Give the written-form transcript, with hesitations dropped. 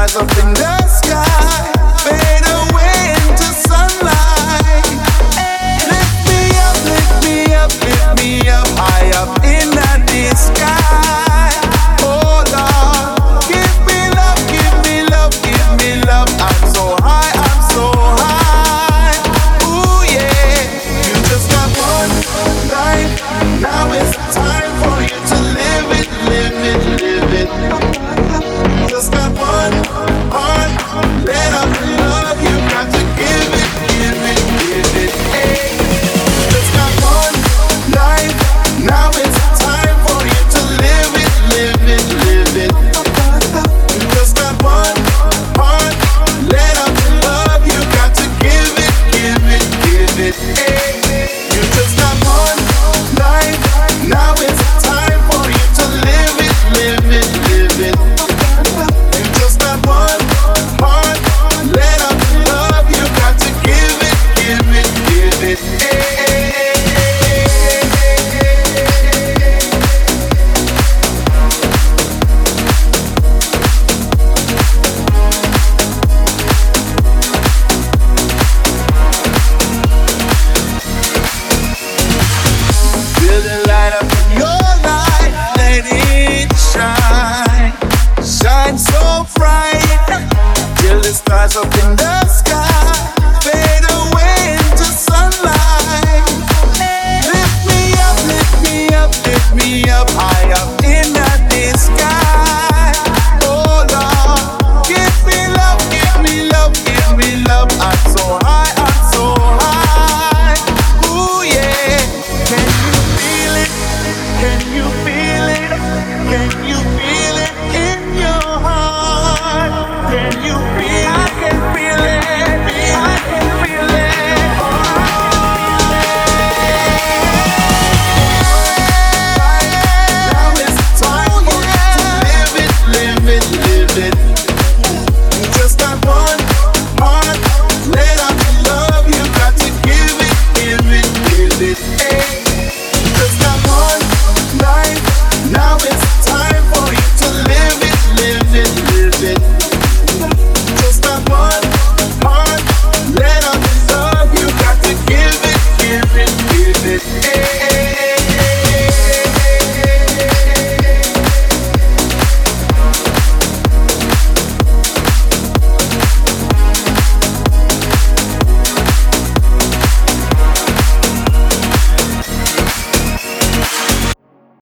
up in the sky, fade away into sunlight. Lift me up, lift me up, lift me up, high up in the sky. Oh Lord, give me love, give me love, give me love. I'm so high, I'm so high. Ooh yeah, you just got one life. Now it's time for you to live it, live it, live it. Just got one heart, let up love. You got to give it, give it, give it. Hey, just got one life. Now it's time for you to live it, live it, live it. You just got one heart, let up love. You got to give it, give it, give it. Hey, you just got one life. Now it's time for you to live it, live it, live it. You just got one heart, let up love. You got to give it, give it, give it. Hey.